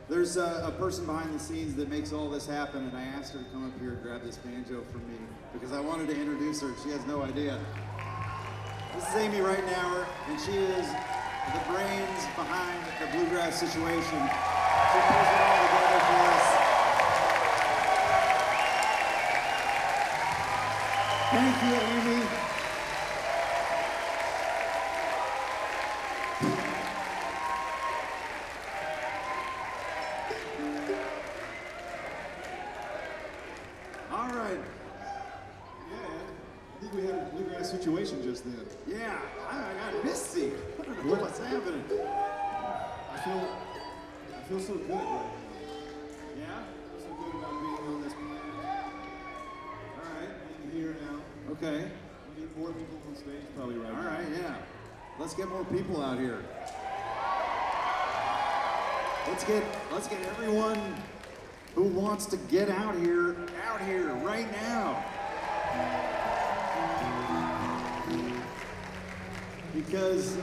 There's a person behind the scenes that makes all this happen, and I asked her to come up here and grab this banjo from me because I wanted to introduce her. She has no idea. This is Amy Reitnauer, and she is the brains behind the Bluegrass Situation. She pulls it all together for us. Thank you, Amy. All right. Yeah, I think we had a Bluegrass Situation just then. Yeah, I got misty. I don't know what's happening. I feel so good right now. Yeah? I feel so good about being on this planet. All right. Being here now. Okay. We need more people on stage probably right All now. right, yeah. Let's get more people out here. Let's get everyone who wants to get out here right now. Because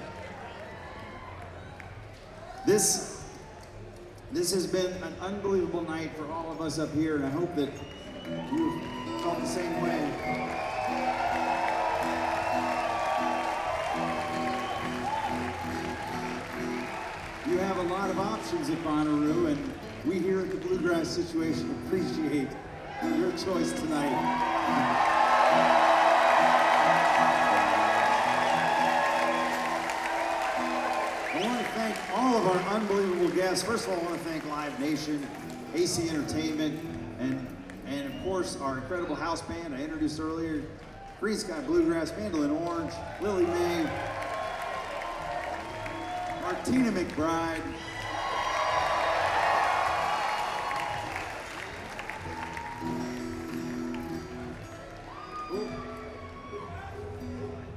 this has been an unbelievable night for all of us up here, and I hope that you felt the same way. You have a lot of options at Bonnaroo, and we here at the Bluegrass Situation appreciate your choice tonight. I want to thank all of our unbelievable guests. First of all, I want to thank Live Nation, AC Entertainment, and of course our incredible house band I introduced earlier, Green Sky Bluegrass, Mandolin Orange, Lily Mae, Martina McBride,